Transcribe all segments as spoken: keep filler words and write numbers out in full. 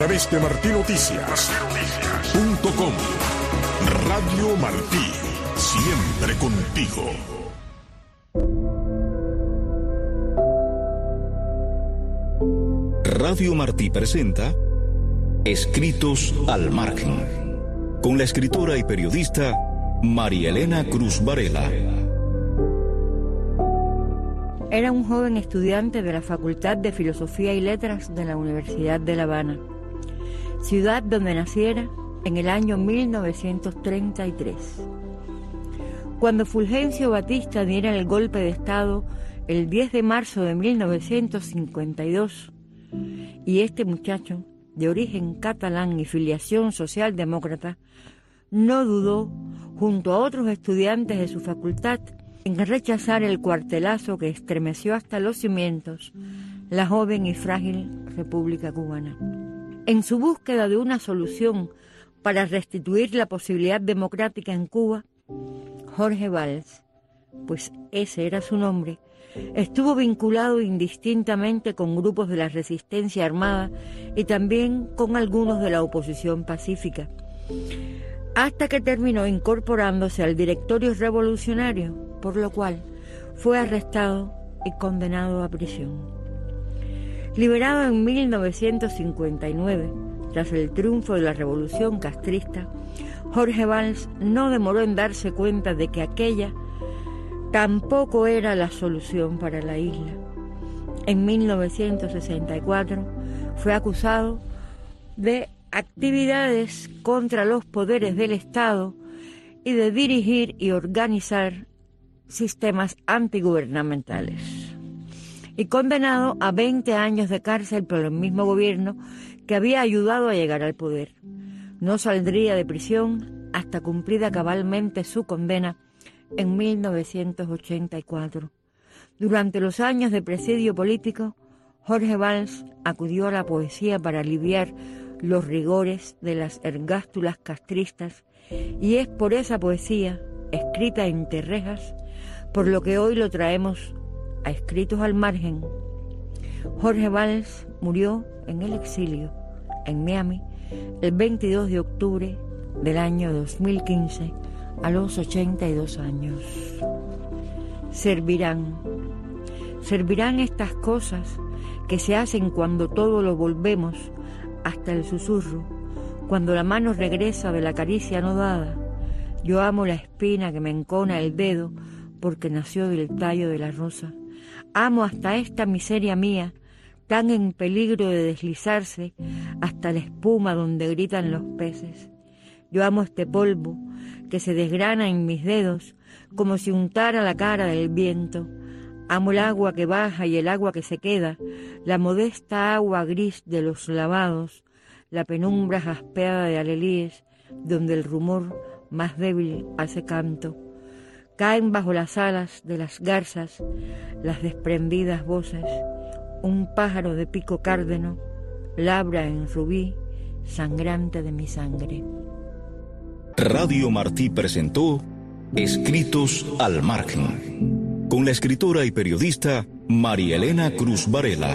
A través de Martí Noticias punto com. Radio Martí, siempre contigo. Radio Martí presenta Escritos al Margen, con la escritora y periodista María Elena Cruz Varela. Era un joven estudiante de la Facultad de Filosofía y Letras de la Universidad de La Habana, ciudad donde naciera en el año mil novecientos treinta y tres. Cuando Fulgencio Batista diera el golpe de Estado el diez de marzo de mil novecientos cincuenta y dos, y este muchacho, de origen catalán y filiación socialdemócrata, no dudó, junto a otros estudiantes de su facultad, en rechazar el cuartelazo que estremeció hasta los cimientos la joven y frágil República Cubana. En su búsqueda de una solución para restituir la posibilidad democrática en Cuba, Jorge Valls, pues ese era su nombre, estuvo vinculado indistintamente con grupos de la resistencia armada y también con algunos de la oposición pacífica, hasta que terminó incorporándose al directorio revolucionario, por lo cual fue arrestado y condenado a prisión. Liberado en mil novecientos cincuenta y nueve, tras el triunfo de la revolución castrista, Jorge Valls no demoró en darse cuenta de que aquella tampoco era la solución para la isla. En mil novecientos sesenta y cuatro fue acusado de actividades contra los poderes del Estado y de dirigir y organizar sistemas antigubernamentales, y condenado a veinte años de cárcel por el mismo gobierno que había ayudado a llegar al poder. No saldría de prisión hasta cumplida cabalmente su condena en mil novecientos ochenta y cuatro. Durante los años de presidio político, Jorge Valls acudió a la poesía para aliviar los rigores de las ergástulas castristas, y es por esa poesía, escrita entre rejas, por lo que hoy lo traemos a Escritos al Margen. Jorge Valls murió en el exilio, en Miami, el veintidós de octubre del año dos mil quince, a los ochenta y dos años. Servirán, servirán estas cosas que se hacen cuando todo lo volvemos, hasta el susurro, cuando la mano regresa de la caricia no dada. Yo amo la espina que me encona el dedo, porque nació del tallo de la rosa. Amo hasta esta miseria mía, tan en peligro de deslizarse, hasta la espuma donde gritan los peces. Yo amo este polvo que se desgrana en mis dedos como si untara la cara del viento. Amo el agua que baja y el agua que se queda, la modesta agua gris de los lavados, la penumbra jaspeada de alelíes, donde el rumor más débil hace canto. Caen bajo las alas de las garzas las desprendidas voces. Un pájaro de pico cárdeno labra en rubí sangrante de mi sangre. Radio Martí presentó Escritos al Margen, con la escritora y periodista María Elena Cruz Varela.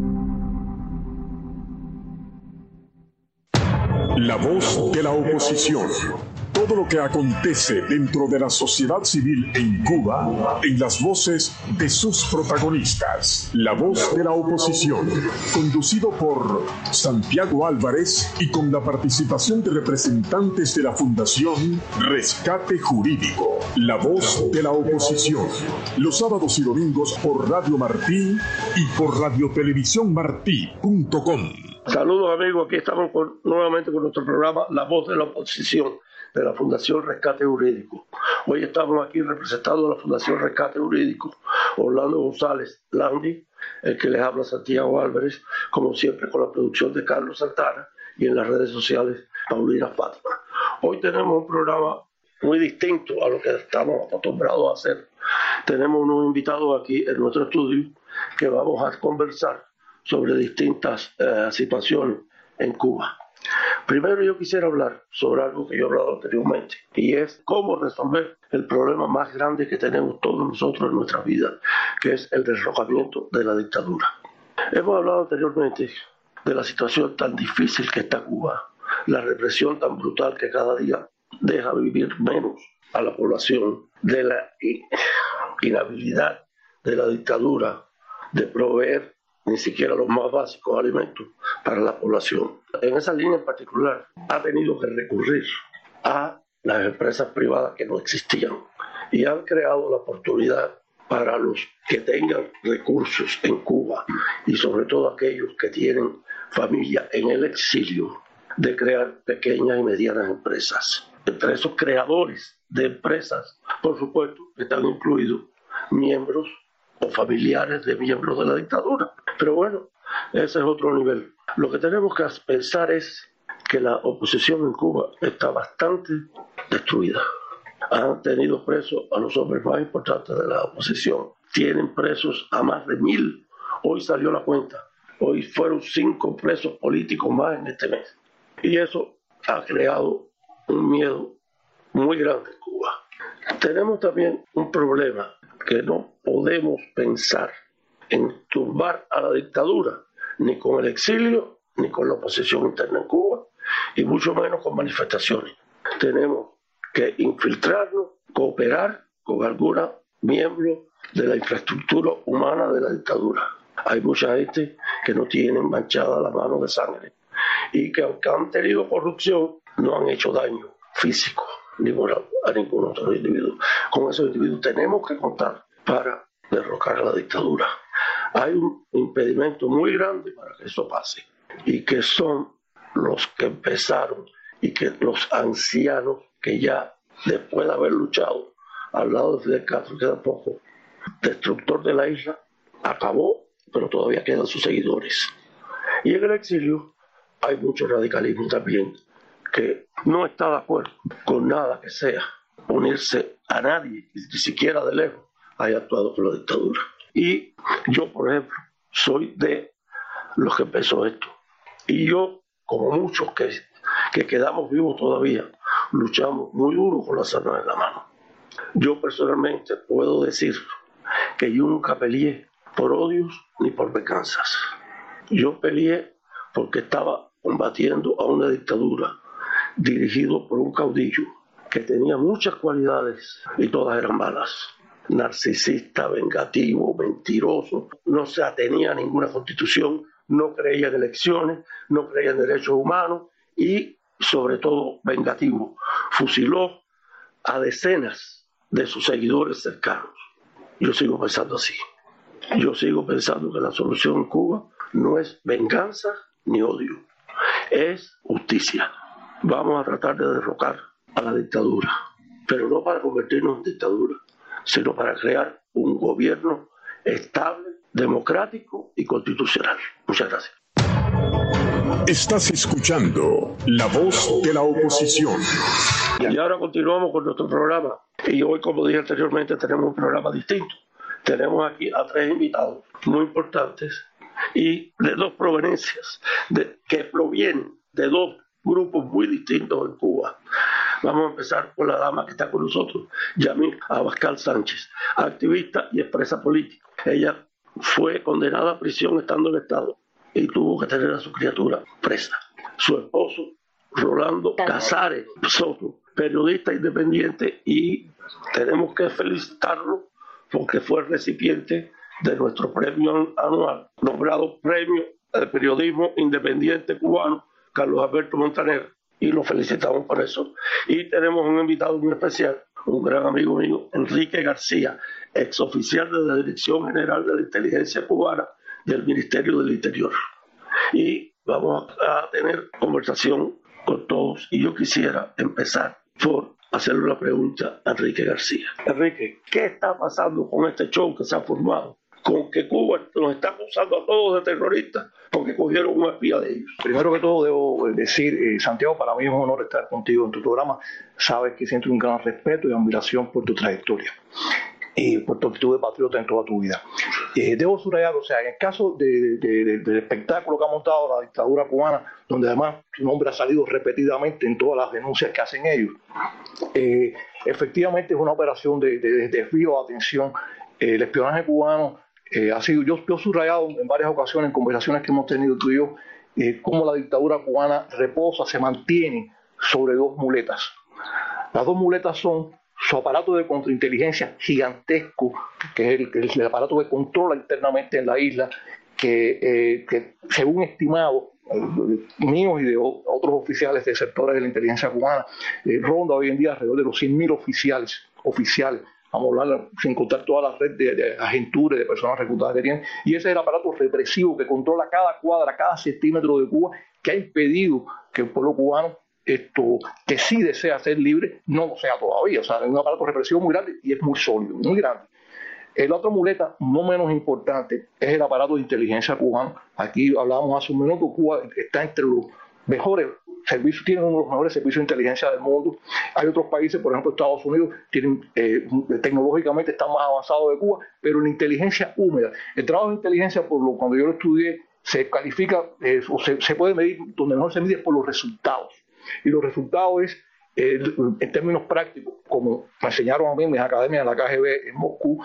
La voz de la oposición. Todo lo que acontece dentro de la sociedad civil en Cuba, en las voces de sus protagonistas. La voz de la oposición, conducido por Santiago Álvarez y con la participación de representantes de la Fundación Rescate Jurídico. La voz de la oposición, los sábados y domingos por Radio Martí y por radio televisión martí punto com. Saludos amigos, aquí estamos con, nuevamente con nuestro programa La Voz de la Oposición, de la Fundación Rescate Jurídico. Hoy estamos aquí representando a la Fundación Rescate Jurídico, Orlando González Landi, el que les habla Santiago Álvarez, como siempre con la producción de Carlos Santana y en las redes sociales Paulina Fátima. Hoy tenemos un programa muy distinto a lo que estamos acostumbrados a hacer. Tenemos unos invitados aquí en nuestro estudio que vamos a conversar sobre distintas eh, situaciones en Cuba. Primero yo quisiera hablar sobre algo que yo he hablado anteriormente, y es cómo resolver el problema más grande que tenemos todos nosotros en nuestra vida, que es el derrocamiento de la dictadura. Hemos hablado anteriormente de la situación tan difícil que está Cuba, la represión tan brutal que cada día deja vivir menos a la población, de la inhabilidad de la dictadura de proveer ni siquiera los más básicos alimentos para la población. En esa línea en particular ha tenido que recurrir a las empresas privadas que no existían y han creado la oportunidad para los que tengan recursos en Cuba y sobre todo aquellos que tienen familia en el exilio, de crear pequeñas y medianas empresas. Entre esos creadores de empresas, por supuesto, están incluidos miembros o familiares de miembros de la dictadura. Pero bueno, ese es otro nivel. Lo que tenemos que pensar es que la oposición en Cuba está bastante destruida. Han tenido presos a los hombres más importantes de la oposición. Tienen presos a más de mil. Hoy salió la cuenta. Hoy fueron cinco presos políticos más en este mes. Y eso ha creado un miedo muy grande en Cuba. Tenemos también un problema, que no podemos pensar en tumbar a la dictadura, ni con el exilio, ni con la oposición interna en Cuba, y mucho menos con manifestaciones. Tenemos que infiltrarnos, cooperar con algunos miembros de la infraestructura humana de la dictadura. Hay mucha gente que no tiene manchada la mano de sangre y que aunque han tenido corrupción, no han hecho daño físico ni moral a ningún otro individuo. Con esos individuos tenemos que contar para derrocar a la dictadura. Hay un impedimento muy grande para que eso pase, y que son los que empezaron y que los ancianos que ya después de haber luchado al lado de Fidel Castro, que tampoco destructor de la isla, acabó, pero todavía quedan sus seguidores. Y en el exilio hay mucho radicalismo también que no está de acuerdo con nada que sea unirse a nadie, ni siquiera de lejos haya actuado por la dictadura. Y yo, por ejemplo, soy de los que empezó esto. Y yo, como muchos que, que quedamos vivos todavía, luchamos muy duro con las armas en la mano. Yo personalmente puedo decir que yo nunca peleé por odios ni por venganzas. Yo peleé porque estaba combatiendo a una dictadura dirigido por un caudillo que tenía muchas cualidades y todas eran malas. Narcisista, vengativo, mentiroso, no se atenía a ninguna constitución, no creía en elecciones, no creía en derechos humanos y, sobre todo, vengativo. Fusiló a decenas de sus seguidores cercanos. Yo sigo pensando así. Yo sigo pensando que la solución en Cuba no es venganza ni odio, es justicia. Vamos a tratar de derrocar a la dictadura, pero no para convertirnos en dictadura, sino para crear un gobierno estable, democrático y constitucional. Muchas gracias. Estás escuchando La Voz de la Oposición. Y ahora continuamos con nuestro programa. Y hoy, como dije anteriormente, tenemos un programa distinto. Tenemos aquí a tres invitados muy importantes y de dos proveniencias, de, que provienen de dos grupos muy distintos en Cuba. Vamos a empezar por la dama que está con nosotros, Yamil Abascal Sánchez, activista y expresa política. Ella fue condenada a prisión estando en el Estado y tuvo que tener a su criatura presa. Su esposo, Rolando Casares Soto, periodista independiente, y tenemos que felicitarlo porque fue recipiente de nuestro premio anual, nombrado Premio de Periodismo Independiente Cubano Carlos Alberto Montaner, y lo felicitamos por eso. Y tenemos un invitado muy especial, un gran amigo mío, Enrique García, exoficial de la Dirección General de la Inteligencia Cubana del Ministerio del Interior. Y vamos a tener conversación con todos, y yo quisiera empezar por hacerle una pregunta a Enrique García. Enrique, ¿qué está pasando con este show que se ha formado? Con que Cuba nos está acusando a todos de terroristas porque cogieron una espía de ellos. Primero que todo debo decir, eh, Santiago, para mí es un honor estar contigo en tu programa. Sabes que siento un gran respeto y admiración por tu trayectoria y por tu actitud de patriota en toda tu vida. Eh, debo subrayar, o sea, en el caso de, de, de, del espectáculo que ha montado la dictadura cubana, donde además tu nombre ha salido repetidamente en todas las denuncias que hacen ellos, eh, efectivamente es una operación de, de, de desvío de atención. Eh, el espionaje cubano Eh, ha sido, yo, yo he subrayado en varias ocasiones en conversaciones que hemos tenido tú y yo, eh, cómo la dictadura cubana reposa, se mantiene sobre dos muletas. Las dos muletas son su aparato de contrainteligencia gigantesco, que es el, el, el aparato que controla internamente en la isla, que, eh, que según estimados eh, míos y de otros oficiales de sectores de la inteligencia cubana, eh, ronda hoy en día alrededor de los cien mil oficiales, oficiales, vamos a hablar sin contar toda la red de, de agentures, de personas reclutadas que tienen, y ese es el aparato represivo que controla cada cuadra, cada centímetro de Cuba, que ha impedido que el pueblo cubano, esto, que sí desea ser libre, no lo sea todavía. O sea, es un aparato represivo muy grande y es muy sólido, muy grande. La otra muleta, no menos importante, es el aparato de inteligencia cubano. Aquí hablábamos hace un minuto, Cuba está entre los mejores servicios, tienen uno de los mejores servicios de inteligencia del mundo. Hay otros países, por ejemplo Estados Unidos, tienen eh, tecnológicamente están más avanzados de Cuba, pero la inteligencia húmeda, el trabajo de inteligencia, por lo cuando yo lo estudié, se califica, eh, o se, se puede medir, donde mejor se mide es por los resultados. Y los resultados es, eh, en términos prácticos, como me enseñaron a mí en mis academias de la K G B en Moscú,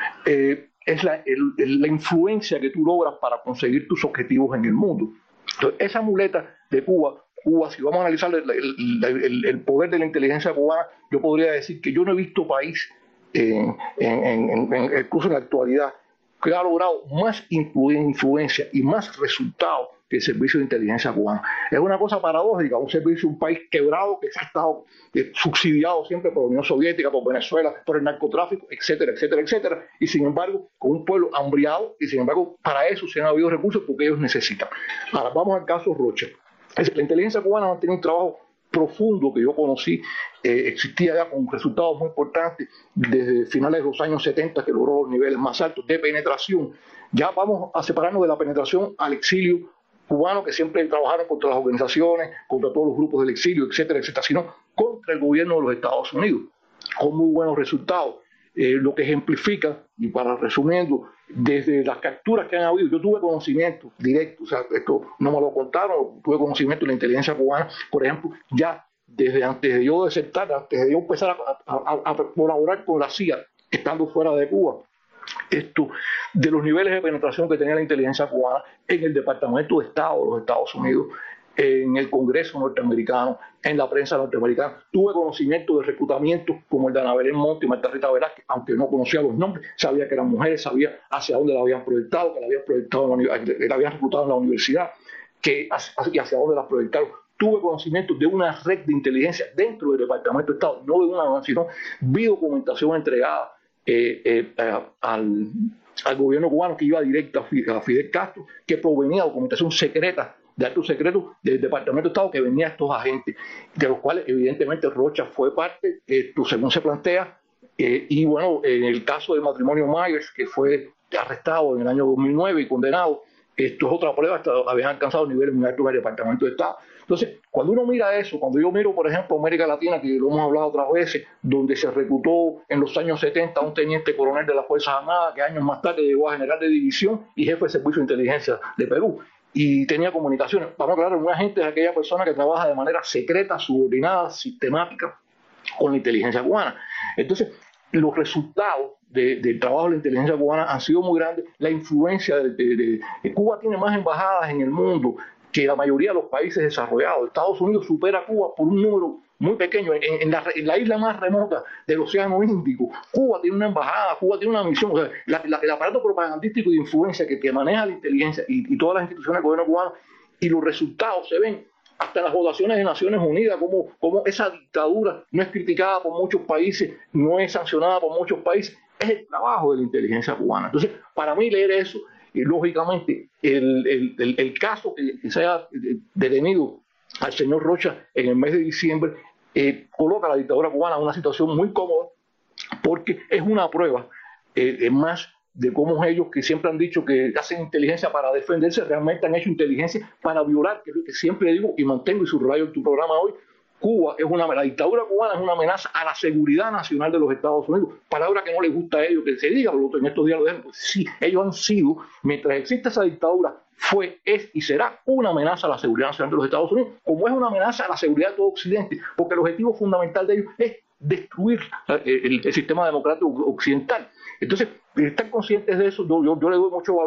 eh, es la, el, la influencia que tú logras para conseguir tus objetivos en el mundo. Entonces, esa muleta de Cuba, Cuba, si vamos a analizar el, el, el, el poder de la inteligencia cubana, yo podría decir que yo no he visto país, en, en, en, en, incluso en la actualidad, que ha logrado más influencia y más resultados que el servicio de inteligencia cubano. Es una cosa paradójica, un servicio, un país quebrado que se ha estado eh, subsidiado siempre por la Unión Soviética, por Venezuela, por el narcotráfico, etcétera, etcétera, etcétera, y sin embargo, con un pueblo hambriado, y sin embargo, para eso se han habido recursos porque ellos necesitan. Ahora, vamos al caso Rocha. La inteligencia cubana ha tenido un trabajo profundo que yo conocí, eh, existía ya con resultados muy importantes desde finales de los años setenta, que logró los niveles más altos de penetración. Ya vamos a separarnos de la penetración al exilio cubano, que siempre trabajaron contra las organizaciones, contra todos los grupos del exilio, etcétera, etcétera, sino contra el gobierno de los Estados Unidos, con muy buenos resultados. Eh, lo que ejemplifica, y para resumiendo, desde las capturas que han habido, yo tuve conocimiento directo, o sea, esto no me lo contaron, tuve conocimiento de la inteligencia cubana, por ejemplo, ya desde antes de yo desertar, antes de yo empezar a, a, a colaborar con la C I A, estando fuera de Cuba, esto, de los niveles de penetración que tenía la inteligencia cubana en el Departamento de Estado de los Estados Unidos, en el Congreso norteamericano, en la prensa norteamericana. Tuve conocimiento de reclutamientos como el de Ana Belén Monte y Marta Rita Velázquez, aunque no conocía los nombres, sabía que eran mujeres, sabía hacia dónde la habían proyectado, que la habían proyectado en la, la habían reclutado en la universidad, que hacia, hacia dónde las proyectaron. Tuve conocimiento de una red de inteligencia dentro del Departamento de Estado, no de una, sino vi documentación entregada eh, eh, eh, al, al gobierno cubano que iba directa a Fidel Castro, que provenía de documentación secreta de actos secretos del Departamento de Estado que venía a estos agentes, de los cuales evidentemente Rocha fue parte, eh, según se plantea, eh, y bueno, en el caso del matrimonio Myers, que fue arrestado en el año dos mil nueve y condenado, esto es otra prueba, hasta habían alcanzado niveles muy altos del Departamento de Estado. Entonces, cuando uno mira eso, cuando yo miro, por ejemplo, América Latina, que lo hemos hablado otras veces, donde se reclutó en los años setenta a un teniente coronel de las Fuerzas Armadas, que años más tarde llegó a general de división y jefe de servicio de inteligencia de Perú, y tenía comunicaciones. Vamos a aclarar, un agente es aquella persona que trabaja de manera secreta, subordinada, sistemática con la inteligencia cubana. Entonces, los resultados de, del trabajo de la inteligencia cubana han sido muy grandes. La influencia de, de, de, de Cuba tiene más embajadas en el mundo que la mayoría de los países desarrollados. Estados Unidos supera a Cuba por un número muy pequeño. En, en, la, en la isla más remota del Océano Índico, Cuba tiene una embajada, Cuba tiene una misión. O sea, la, la, el aparato propagandístico de influencia que, que maneja la inteligencia y, y todas las instituciones del gobierno cubano, y los resultados se ven hasta en las votaciones de Naciones Unidas, como, como esa dictadura no es criticada por muchos países, no es sancionada por muchos países. Es el trabajo de la inteligencia cubana. Entonces, para mí leer eso, y lógicamente, el, el, el, el caso que, que se haya detenido al señor Rocha en el mes de diciembre, eh, coloca a la dictadura cubana en una situación muy cómoda, porque es una prueba eh, más de cómo ellos, que siempre han dicho que hacen inteligencia para defenderse, realmente han hecho inteligencia para violar, que es lo que siempre digo y mantengo y subrayo en tu programa hoy. Cuba es una, la dictadura cubana es una amenaza a la seguridad nacional de los Estados Unidos, palabra que no les gusta a ellos que se diga, pero en estos días lo dejan, pues sí, ellos han sido, mientras existe esa dictadura, fue, es y será una amenaza a la seguridad nacional de los Estados Unidos, como es una amenaza a la seguridad de todo Occidente, porque el objetivo fundamental de ellos es destruir el, el, el sistema democrático occidental. Entonces, están conscientes de eso, yo, yo, yo le doy mucho valor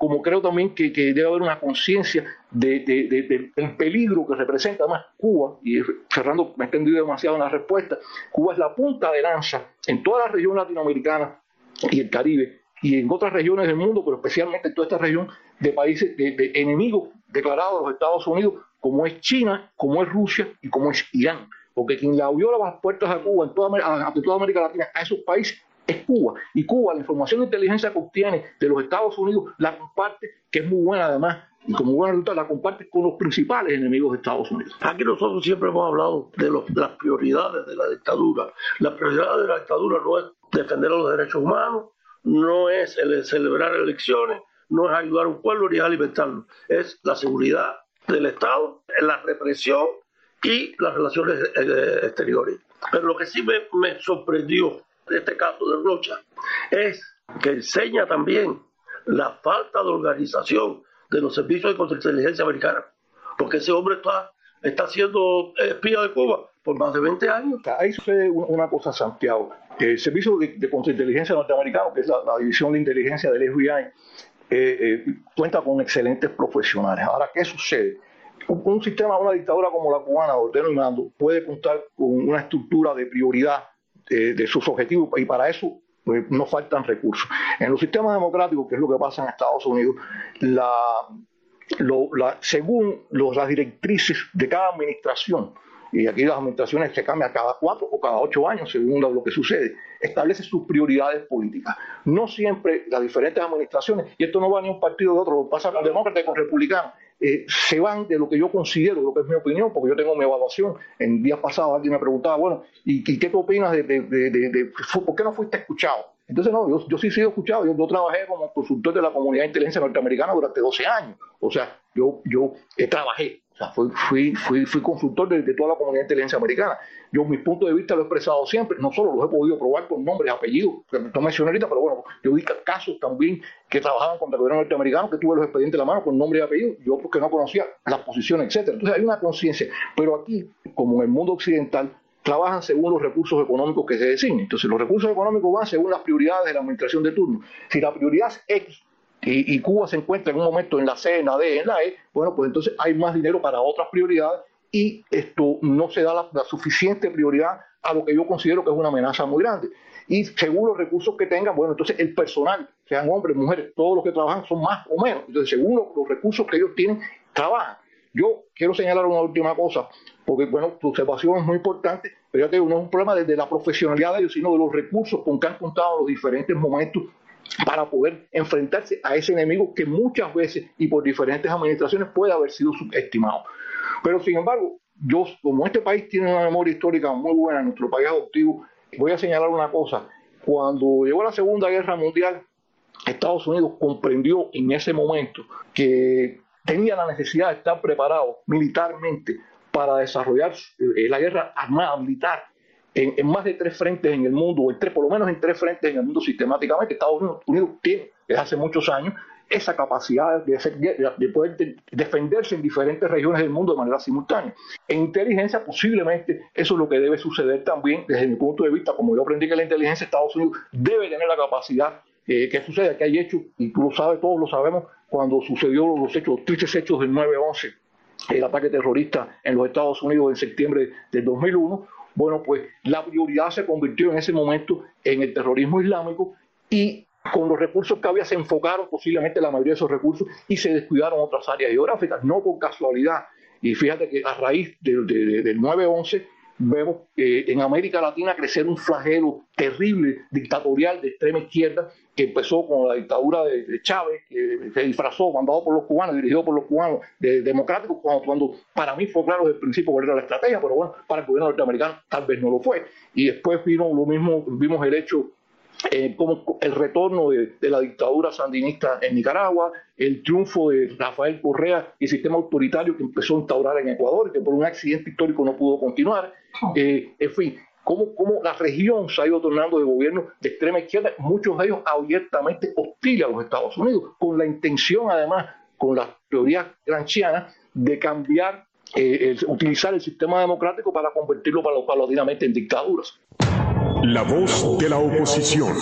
como creo también que, que debe haber una conciencia de, de, de, de, del peligro que representa más Cuba, y Fernando me ha extendido demasiado en la respuesta. Cuba es la punta de lanza en toda la región latinoamericana y el Caribe, y en otras regiones del mundo, pero especialmente en toda esta región de países, de, de enemigos declarados de los Estados Unidos, como es China, como es Rusia y como es Irán. Porque quien le abrió las puertas a Cuba, en toda, a, toda América Latina, a esos países, es Cuba. Y Cuba, la información de inteligencia que obtiene de los Estados Unidos, la comparte, que es muy buena además, y como buena resulta, la comparte con los principales enemigos de Estados Unidos. Aquí nosotros siempre hemos hablado de, los, de las prioridades de la dictadura. La prioridad de la dictadura no es defender los derechos humanos, no es el celebrar elecciones, no es ayudar a un pueblo ni es alimentarlo. Es la seguridad del Estado, la represión y las relaciones exteriores. Pero lo que sí me, me sorprendió de este caso de Rocha es que enseña también la falta de organización de los servicios de contrainteligencia americanos, porque ese hombre está, está siendo espía de Cuba por más de veinte años. Ahí sucede una cosa, Santiago. El servicio de, de contrainteligencia norteamericano, que es la, la división de inteligencia del F B I, eh, eh, cuenta con excelentes profesionales. Ahora, ¿qué sucede? Un, un sistema, una dictadura como la cubana, de ordeno y mando, puede contar con una estructura de prioridad de, de sus objetivos, y para eso pues, no faltan recursos. En los sistemas democráticos, que es lo que pasa en Estados Unidos, la, lo, la, según los, las directrices de cada administración, y aquí las administraciones se cambian cada cuatro o cada ocho años según lo que sucede, establece sus prioridades políticas. No siempre las diferentes administraciones, y esto no va ni un partido de otro, pasa con demócratas y con republicanos, eh, se van de lo que yo considero, lo que es mi opinión, porque yo tengo mi evaluación. En días pasados alguien me preguntaba, bueno, ¿y, y qué te opinas de, de, de, de, de por qué no fuiste escuchado? Entonces, no, yo, yo sí he sido escuchado. Yo, yo trabajé como consultor de la comunidad de inteligencia norteamericana durante doce años. O sea, yo, yo eh, trabajé. O sea, fui, fui, fui, fui consultor de, de toda la comunidad de inteligencia americana. Yo mi punto de vista lo he expresado siempre. No solo los he podido probar con nombres y apellidos, que no mencioné ahorita, pero bueno, yo vi casos también que trabajaban contra el gobierno norteamericano, que tuve los expedientes en la mano con nombre y apellido, y otros que no conocía las posiciones, etcétera. Entonces hay una conciencia. Pero aquí, como en el mundo occidental, trabajan según los recursos económicos que se designen. Entonces los recursos económicos van según las prioridades de la administración de turno. Si la prioridad es X y, y Cuba se encuentra en un momento en la C, en la D, en la E, bueno, pues entonces hay más dinero para otras prioridades, y esto no se da la, la suficiente prioridad a lo que yo considero que es una amenaza muy grande. Y según los recursos que tengan, bueno, entonces el personal, sean hombres, mujeres, todos los que trabajan son más o menos. Entonces según los, los recursos que ellos tienen, trabajan. Yo quiero señalar una última cosa, porque bueno, tu observación es muy importante, pero ya te digo, no es un problema desde la profesionalidad de ellos, sino de los recursos con que han contado en los diferentes momentos para poder enfrentarse a ese enemigo que muchas veces y por diferentes administraciones puede haber sido subestimado. Pero sin embargo, yo, como este país tiene una memoria histórica muy buena, nuestro país adoptivo, voy a señalar una cosa. Cuando llegó la Segunda Guerra Mundial, Estados Unidos comprendió en ese momento que tenía la necesidad de estar preparado militarmente para desarrollar eh, la guerra armada militar en, en más de tres frentes en el mundo, o en tres, por lo menos en tres frentes en el mundo sistemáticamente. Estados Unidos, Unidos tiene desde hace muchos años esa capacidad de, hacer, de, de poder de, defenderse en diferentes regiones del mundo de manera simultánea. En inteligencia posiblemente eso es lo que debe suceder también desde mi punto de vista. Como yo aprendí que la inteligencia de Estados Unidos debe tener la capacidad. Eh, ¿Qué sucede? Que hay hechos, y tú lo sabes, todos lo sabemos, cuando sucedió los hechos, los tristes hechos del nueve once, el ataque terrorista en los Estados Unidos en septiembre del dos mil uno, bueno, pues la prioridad se convirtió en ese momento en el terrorismo islámico, y con los recursos que había se enfocaron posiblemente la mayoría de esos recursos y se descuidaron otras áreas geográficas, no por casualidad. Y fíjate que a raíz de, de, de, del nueve once vemos eh, en América Latina crecer un flagelo terrible dictatorial de extrema izquierda, que empezó con la dictadura de, de Chávez, que se disfrazó, mandado por los cubanos, dirigido por los cubanos, de democráticos, cuando, cuando para mí fue claro desde el principio cuál era la estrategia, pero bueno, para el gobierno norteamericano tal vez no lo fue. Y después vino lo mismo, vimos el hecho, eh, como el retorno de, de la dictadura sandinista en Nicaragua, el triunfo de Rafael Correa y el sistema autoritario que empezó a instaurar en Ecuador, que por un accidente histórico no pudo continuar. Eh, en fin, cómo, cómo la región se ha ido tornando de gobierno de extrema izquierda, muchos de ellos abiertamente hostiles a los Estados Unidos, con la intención además, con la teoría gramsciana, de cambiar, eh, el, utilizar el sistema democrático para convertirlo paulatinamente en dictaduras. La voz de la oposición.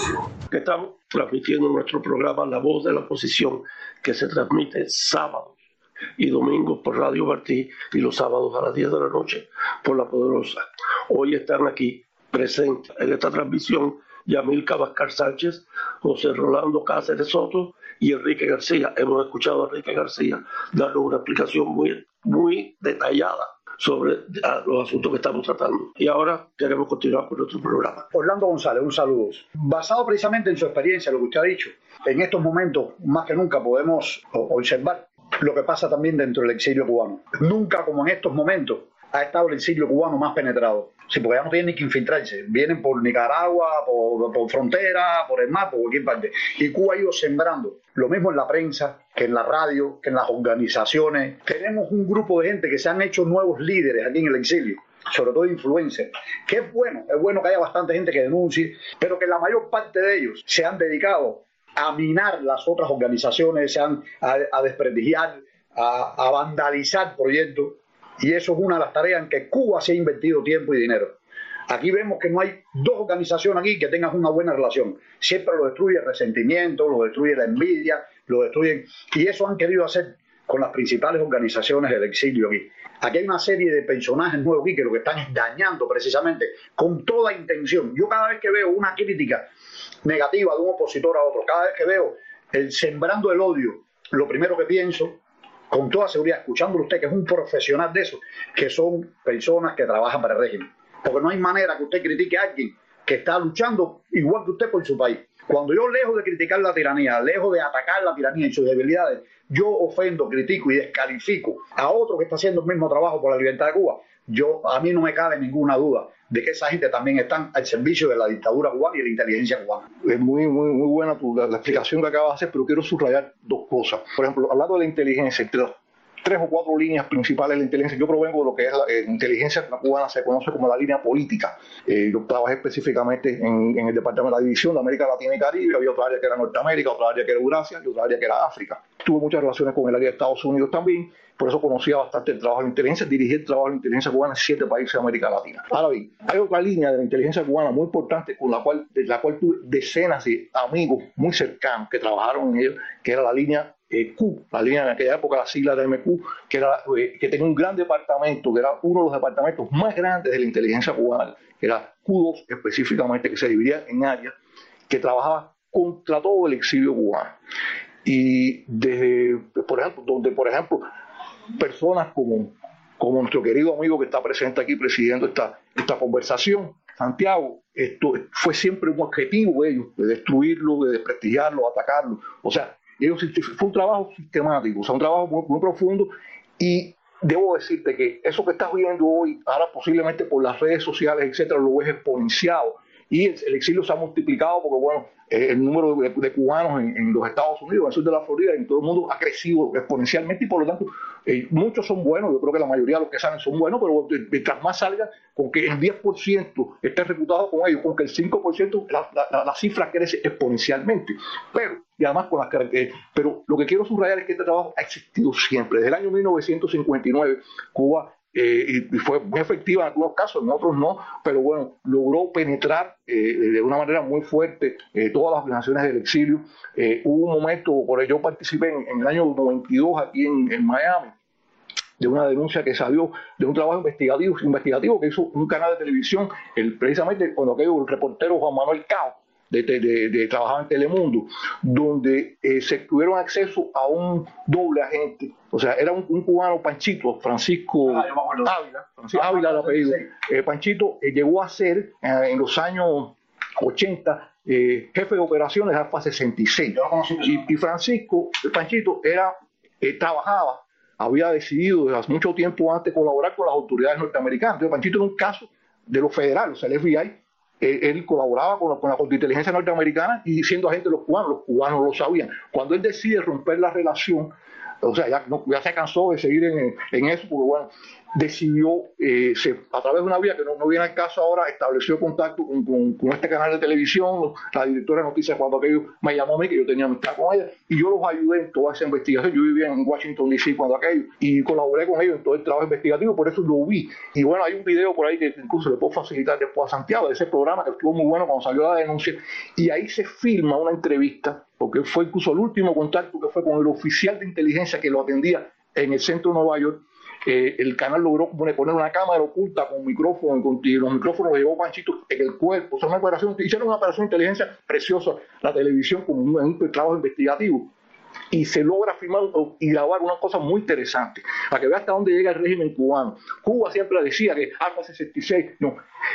que estamos transmitiendo nuestro programa La Voz de la Oposición, que se transmite sábados y domingos por Radio Martí y los sábados a las diez de la noche por La Poderosa. Hoy están aquí presentes en esta transmisión Yamilka Vázquez Sánchez, José Rolando Cáceres Soto y Enrique García. Hemos escuchado a Enrique García darnos una explicación muy, muy detallada sobre los asuntos que estamos tratando. Y ahora queremos continuar con nuestro programa. Orlando González, un saludo. Basado precisamente en su experiencia, lo que usted ha dicho, en estos momentos, más que nunca, podemos observar lo que pasa también dentro del exilio cubano. Nunca como en estos momentos ha estado el exilio cubano más penetrado. Sí, porque ya no tienen ni que infiltrarse. Vienen por Nicaragua, por, por frontera, por el mar, por cualquier parte. Y Cuba ha ido sembrando. Lo mismo en la prensa, que en la radio, que en las organizaciones. Tenemos un grupo de gente que se han hecho nuevos líderes aquí en el exilio, sobre todo influencers, que es bueno, es bueno que haya bastante gente que denuncie, pero que la mayor parte de ellos se han dedicado a minar las otras organizaciones, se han a, a desprestigiar, a, a vandalizar proyectos. Y eso es una de las tareas en que Cuba se ha invertido tiempo y dinero. Aquí vemos que no hay dos organizaciones aquí que tengan una buena relación. Siempre lo destruye el resentimiento, lo destruye la envidia, lo destruyen. Y eso han querido hacer con las principales organizaciones del exilio aquí. Aquí hay una serie de personajes nuevos aquí que lo que están es dañando precisamente con toda intención. Yo cada vez que veo una crítica negativa de un opositor a otro, cada vez que veo el sembrando el odio, lo primero que pienso, con toda seguridad, escuchándolo usted, que es un profesional de eso, que son personas que trabajan para el régimen. Porque no hay manera que usted critique a alguien que está luchando igual que usted por su país. Cuando yo, lejos de criticar la tiranía, lejos de atacar la tiranía y sus debilidades, yo ofendo, critico y descalifico a otro que está haciendo el mismo trabajo por la libertad de Cuba, yo, a mí no me cabe ninguna duda de que esa gente también están al servicio de la dictadura cubana y de la inteligencia cubana. Es muy, muy, muy buena tu, la, la explicación que acabas de hacer, pero quiero subrayar dos cosas. Por ejemplo, hablando de la inteligencia, entre las tres o cuatro líneas principales de la inteligencia, yo provengo de lo que es la eh, inteligencia cubana, se conoce como la línea política. Eh, yo trabajé específicamente en, en el departamento de la división de América Latina y Caribe, había otra área que era Norteamérica, otra área que era Eurasia y otra área que era África. Tuve muchas relaciones con el área de Estados Unidos también, por eso conocía bastante el trabajo de inteligencia, dirigí el trabajo de inteligencia cubana en siete países de América Latina. Ahora bien, hay otra línea de la inteligencia cubana muy importante con la cual, de la cual tuve decenas de amigos muy cercanos que trabajaron en ello, que era la línea eh, Q, la línea en aquella época, la sigla de M Q, que, era, eh, que tenía un gran departamento, que era uno de los departamentos más grandes de la inteligencia cubana, que era Q dos específicamente, que se dividía en áreas, que trabajaba contra todo el exilio cubano. Y desde, por ejemplo, donde, por ejemplo, personas como, como nuestro querido amigo que está presente aquí presidiendo esta, esta conversación, Santiago, esto fue siempre un objetivo de ellos, de destruirlo, de desprestigiarlo, de atacarlo. O sea, ellos, fue un trabajo sistemático, o sea, un trabajo muy, muy profundo, y debo decirte que eso que estás viendo hoy, ahora posiblemente por las redes sociales, etcétera, lo ves exponenciado. Y el, el exilio se ha multiplicado porque, bueno, eh, el número de, de cubanos en, en los Estados Unidos, en el sur de la Florida, en todo el mundo ha crecido exponencialmente y, por lo tanto, eh, muchos son buenos. Yo creo que la mayoría de los que salen son buenos, pero mientras más salgan, con que el diez por ciento esté reputado con ellos, con que el cinco por ciento, la, la, la cifra crece exponencialmente. Pero, y además con las características. Pero lo que quiero subrayar es que este trabajo ha existido siempre. Desde el año mil novecientos cincuenta y nueve, Cuba Eh, y fue muy efectiva en algunos casos, en otros no, pero bueno, logró penetrar eh, de una manera muy fuerte eh, todas las organizaciones del exilio. Eh, hubo un momento, por ello yo participé en, en el año noventa y dos aquí en, en Miami, de una denuncia que salió de un trabajo investigativo, investigativo que hizo un canal de televisión, el, precisamente cuando aquel reportero Juan Manuel Cao, de, de, de, de trabajar en Telemundo, donde eh, se tuvieron acceso a un doble agente. O sea, era un, un cubano, Panchito, Francisco ah, Ávila, Francisco ah, Ávila el apellido. Eh, Panchito eh, llegó a ser eh, en los años ochenta eh, jefe de operaciones de Alfa sesenta y seis. Y, y Francisco, Panchito, era, eh, trabajaba, había decidido desde hace mucho tiempo antes colaborar con las autoridades norteamericanas. Entonces, Panchito era un caso de los federales, o sea, el F B I. Él colaboraba con la, con la contrainteligencia norteamericana y siendo agente de los cubanos, los cubanos lo sabían. Cuando él decide romper la relación, o sea, ya, no, ya se cansó de seguir en, en eso, porque bueno, decidió, eh, se, a través de una vía que no, no viene al caso ahora, estableció contacto con, con, con este canal de televisión. La directora de noticias, cuando aquello me llamó a mí, que yo tenía amistad con ella, y yo los ayudé en toda esa investigación. Yo vivía en Washington D C cuando aquello, y colaboré con ellos en todo el trabajo investigativo, por eso lo vi. Y bueno, hay un video por ahí que incluso le puedo facilitar después a Santiago, de ese programa que estuvo muy bueno cuando salió la denuncia, y ahí se filma una entrevista, porque fue incluso el último contacto que fue con el oficial de inteligencia que lo atendía en el centro de Nueva York. Eh, el canal logró poner una cámara oculta con micrófono y, con, y los micrófonos los llevó Panchito en el cuerpo. O sea, una operación, hicieron una operación de inteligencia preciosa, la televisión, como un, un trabajo investigativo, y se logra filmar y grabar una cosa muy interesante para que vea hasta dónde llega el régimen cubano. Cuba siempre decía que Alfa sesenta y seis, no,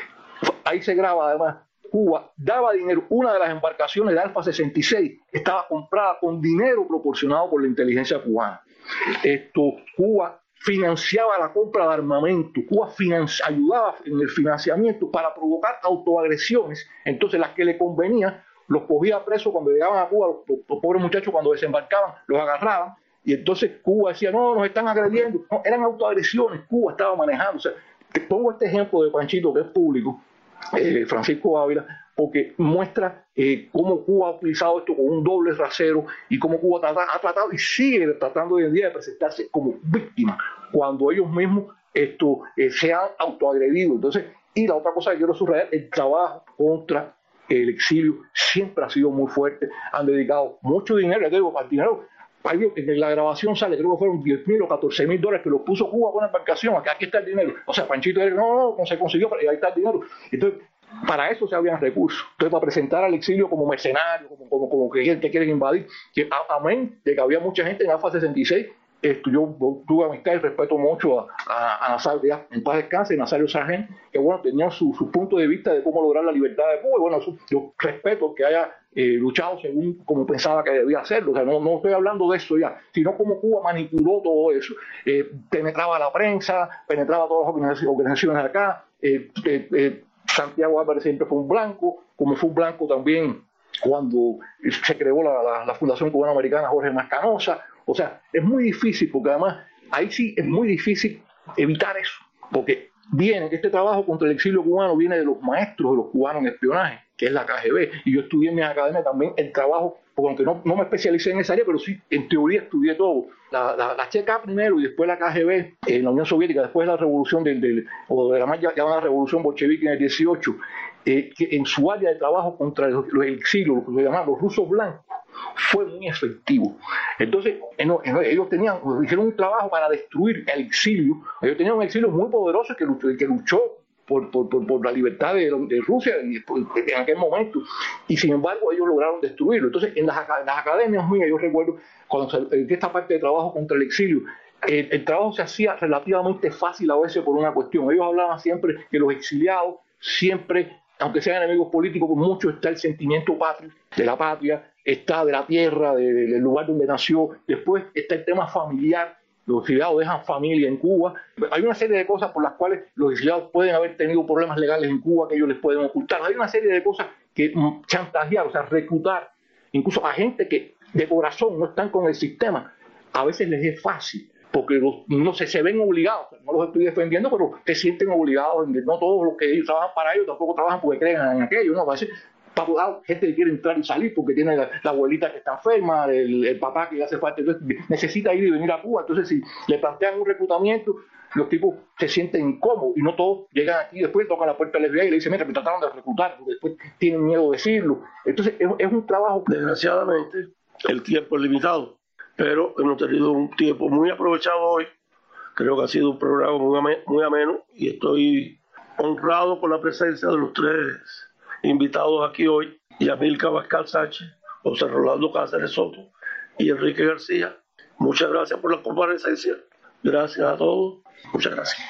ahí se graba además. Cuba daba dinero, una de las embarcaciones de Alfa sesenta y seis estaba comprada con dinero proporcionado por la inteligencia cubana. Esto, Cuba financiaba la compra de armamento, Cuba ayudaba en el financiamiento para provocar autoagresiones. Entonces, las que le convenían, los cogía presos cuando llegaban a Cuba, los, los pobres muchachos cuando desembarcaban, los agarraban, y entonces Cuba decía, no, nos están agrediendo. No, eran autoagresiones, Cuba estaba manejando. O sea, te pongo este ejemplo de Panchito, que es público, eh, Francisco Ávila, porque muestra eh, cómo Cuba ha utilizado esto con un doble rasero y cómo Cuba trata, ha tratado y sigue tratando hoy en día de presentarse como víctima cuando ellos mismos esto, eh, se han autoagredido. Entonces, y la otra cosa que quiero subrayar, el trabajo contra el exilio siempre ha sido muy fuerte. Han dedicado mucho dinero, ya te digo, al dinero. En la grabación sale, creo que fueron diez mil o catorce mil dólares que los puso Cuba con la embarcación. Aquí, aquí está el dinero. O sea, Panchito dice, no, no, no se consiguió, pero ahí está el dinero. Entonces, para eso se habían recursos. Entonces, para presentar al exilio como mercenario, como, como, como que, que quieren invadir, que amén de que había mucha gente en Alfa sesenta y seis. Esto, yo, yo tuve amistad y respeto mucho a, a, a Nazario, en paz descanse, Nazario Sargent, que bueno, tenían su, su punto de vista de cómo lograr la libertad de Cuba. Y bueno, su, yo respeto que haya eh, luchado según como pensaba que debía hacerlo. O sea, no, no estoy hablando de eso ya, sino cómo Cuba manipuló todo eso. Eh, penetraba la prensa, penetraba todas las organizaciones de acá. Eh, eh, eh, Santiago Álvarez siempre fue un blanco, como fue un blanco también cuando se creó la, la, la Fundación Cubana Americana Jorge Mascanosa. O sea, es muy difícil, porque además ahí sí es muy difícil evitar eso, porque viene, este trabajo contra el exilio cubano viene de los maestros de los cubanos en espionaje, que es la K G B, y yo estudié en mi academia también el trabajo, porque aunque no, no me especialicé en esa área, pero sí, en teoría estudié todo, la, la, la C K primero y después la K G B en la Unión Soviética, después de la revolución del, del, o de la más llamada revolución bolchevique en el dieciocho, eh, que en su área de trabajo contra los, los exilios, lo que se llamaban los rusos blancos, fue muy efectivo. Entonces, ellos tenían, hicieron un trabajo para destruir el exilio. Ellos tenían un exilio muy poderoso que luchó, que luchó por, por, por, por la libertad de, de Rusia en aquel momento, y sin embargo ellos lograron destruirlo. Entonces, en las, en las academias mías, yo recuerdo, cuando se, en esta parte de trabajo contra el exilio, el, el trabajo se hacía relativamente fácil a veces por una cuestión. Ellos hablaban siempre que los exiliados siempre, aunque sean enemigos políticos, por mucho está el sentimiento patrio, de la patria, está de la tierra, de, de, del lugar donde nació. Después está el tema familiar. Los exiliados dejan familia en Cuba. Hay una serie de cosas por las cuales los exiliados pueden haber tenido problemas legales en Cuba que ellos les pueden ocultar. Hay una serie de cosas que chantajear, o sea, reclutar, incluso a gente que de corazón no están con el sistema, a veces les es fácil, porque los, no sé, se ven obligados. No los estoy defendiendo, pero se sienten obligados. No todos los que trabajan para ellos tampoco trabajan porque creen en aquello, ¿no? A veces, para gente que quiere entrar y salir porque tiene la, la abuelita que está enferma, el, el papá que le hace falta, entonces necesita ir y venir a Cuba. Entonces, si le plantean un reclutamiento, los tipos se sienten incómodos y no todos llegan aquí, después tocan la puerta del F B I y le dicen, mira, me trataron de reclutar, porque después tienen miedo de decirlo. Entonces, es, es un trabajo. Desgraciadamente, el tiempo es limitado, pero hemos tenido un tiempo muy aprovechado hoy. Creo que ha sido un programa muy ameno, muy ameno y estoy honrado por la presencia de los tres invitados aquí hoy, Yamilka Abascal Sánchez, José Rolando Cáceres Soto y Enrique García. Muchas gracias por la comparecencia. Gracias a todos. Muchas gracias.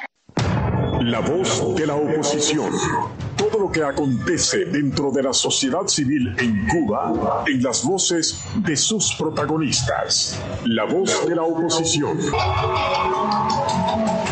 La voz de la oposición. Todo lo que acontece dentro de la sociedad civil en Cuba, en las voces de sus protagonistas. La voz de la oposición.